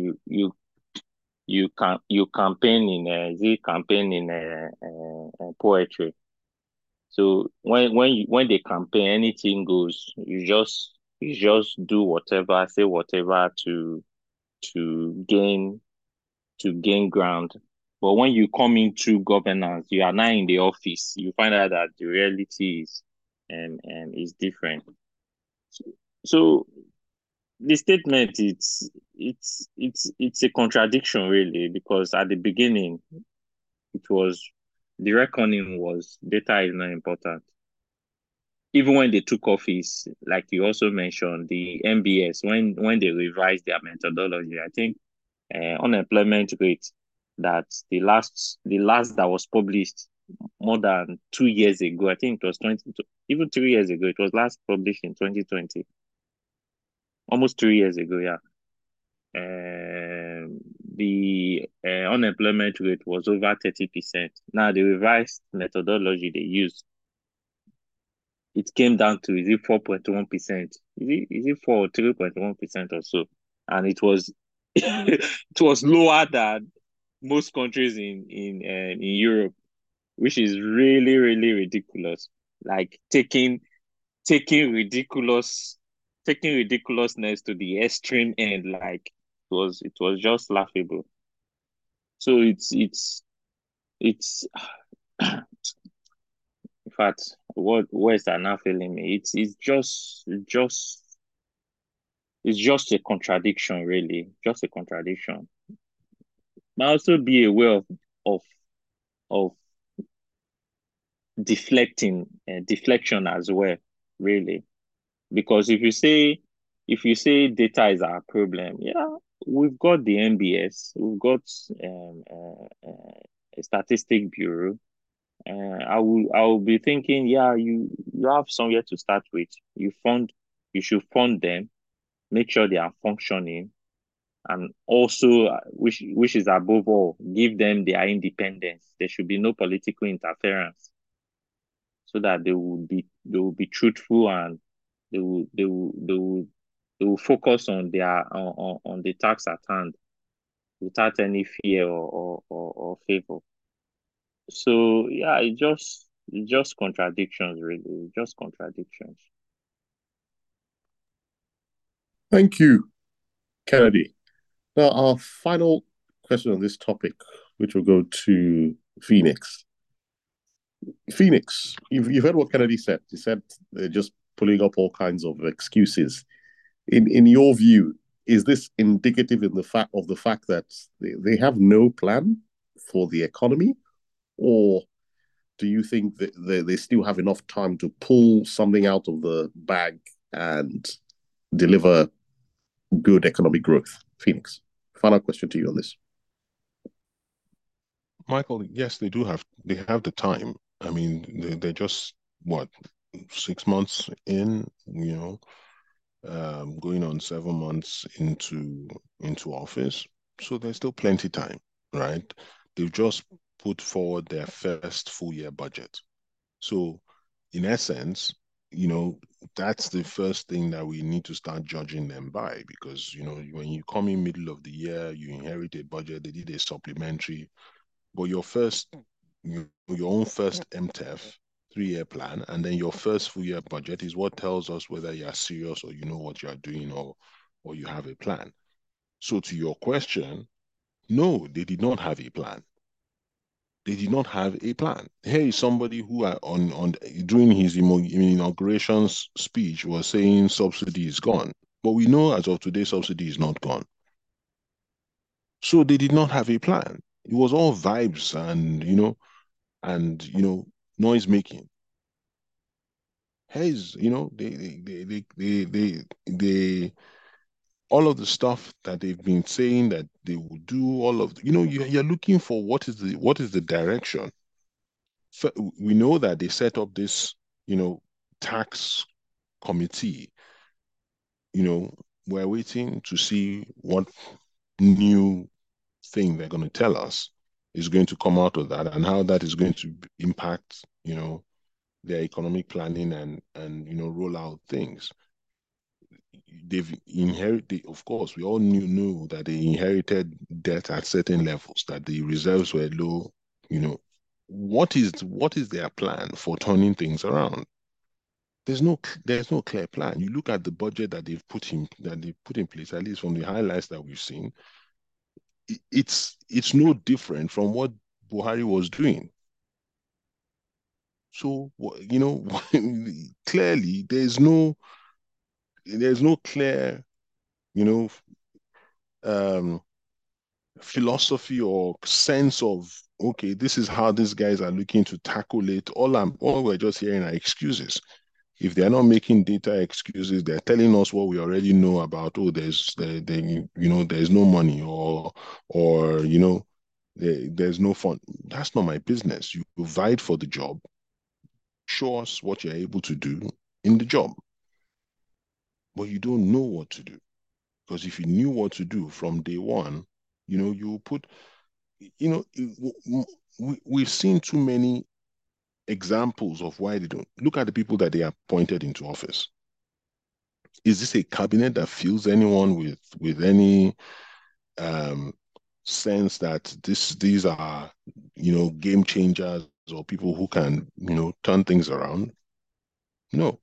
you campaign in campaign in poetry. So when they campaign, anything goes. You just do whatever, say whatever to gain ground. But when you come into governance, you are now in the office, you find out that the reality is different. So the statement, it's a contradiction really, because at the beginning it was the reckoning was data is not important. Even when they took office, like you also mentioned, the MBS, when they revised their methodology, I think unemployment rate, that the last that was published more than 2 years ago, I think it was 20, even 3 years ago, it was last published in 2020, almost 3 years ago, yeah. The unemployment rate was over 30%. Now the revised methodology they used, it came down to, is it 4.1%? Is it 4 or 3.1% or so? And it was it was lower than most countries in Europe, which is really really ridiculous. Like taking ridiculousness to the extreme end. Like it was just laughable. So it's in fact, words are now failing me. It's just a contradiction, really. Just a contradiction. Might also be a way of of deflection as well, really. Because if you say data is our problem, yeah, we've got the MBS, we've got a statistic bureau. I will be thinking, yeah, you have somewhere to start with. You should fund them, make sure they are functioning, and also, which is above all, give them their independence. There should be no political interference, so that they will be truthful, and they will focus on on the task at hand without any fear or favor. So yeah, it just contradictions really, just contradictions. Thank you, Kennedy. Now, our final question on this topic, which will go to Phoenix. Phoenix, you've heard what Kennedy said. He said they're just pulling up all kinds of excuses. In your view, is this indicative in the fact that they have no plan for the economy, or do you think that they still have enough time to pull something out of the bag and deliver good economic growth? Phoenix, final question to you on this. Michael, yes, they have the time. I mean, they're just what, 6 months in, going on 7 months into office. So there's still plenty time, right? They've just put forward their first full year budget. So in essence, that's the first thing that we need to start judging them by, because, when you come in middle of the year, you inherit a budget, they did a supplementary, but your own first MTEF 3-year plan, and then your first full year budget is what tells us whether you're serious or you know what you're doing, or you have a plan. So to your question, no, they did not have a plan. They did not have a plan. Here is somebody who on during his inauguration speech was saying subsidy is gone. But we know as of today, subsidy is not gone. So they did not have a plan. It was all vibes and noise making. Here's, they all of the stuff that they've been saying that they will do, all of you're looking for what is the direction. We know that they set up this, tax committee. We're waiting to see what new thing they're going to tell us is going to come out of that, and how that is going to impact, their economic planning and roll out things. They've inherited, of course, we all knew that they inherited debt at certain levels, that the reserves were low. What is their plan for turning things around? There's no clear plan. You look at the budget that they've put in place, at least from the highlights that we've seen, it's no different from what Buhari was doing. So, clearly there's no clear, um, philosophy or sense of, okay, this is how these guys are looking to tackle it. All we're just hearing are excuses. If they're not making data excuses, they're telling us what we already know about. Oh, there's no money, or there's no fund. That's not my business. You provide for the job. Show us what you're able to do in the job. But you don't know what to do. Because if you knew what to do from day one, you put, we've seen too many examples of why they don't. Look at the people that they appointed into office. Is this a cabinet that fills anyone with any sense that these are, game changers or people who can, turn things around? No.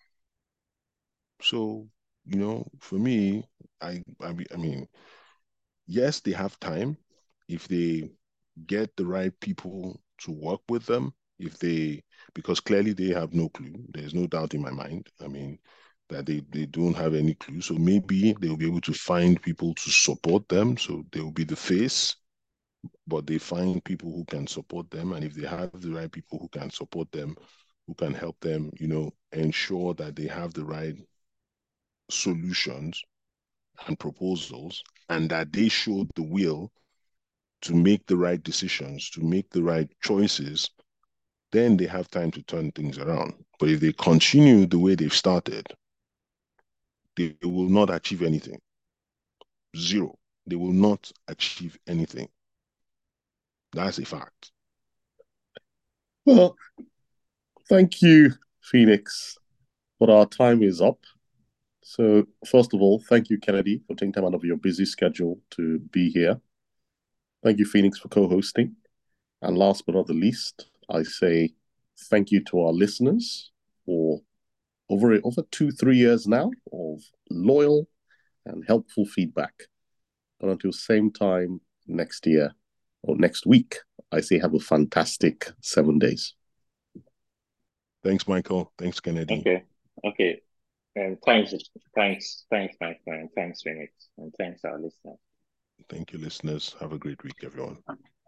So, for me, I mean, yes, they have time if they get the right people to work with them. Because clearly they have no clue. There's no doubt in my mind. I mean, that they don't have any clue. So maybe they'll be able to find people to support them. So they'll be the face, but they find people who can support them. And if they have the right people who can support them, who can help them, ensure that they have the right solutions and proposals, and that they show the will to make the right decisions, to make the right choices, then they have time to turn things around. But if they continue the way they've started, they will not achieve anything. Zero. They will not achieve anything. That's a fact. Well, thank you, Phoenix, but our time is up. So, first of all, thank you, Kennedy, for taking time out of your busy schedule to be here. Thank you, Phoenix, for co hosting. And last but not the least, I say thank you to our listeners for over 2-3 years now of loyal and helpful feedback. But until same time next year or next week, I say have a fantastic 7 days. Thanks, Michael. Thanks, Kennedy. Okay. And thanks, my friend. Thanks, Phoenix. And thanks, our listeners. Thank you, listeners. Have a great week, everyone.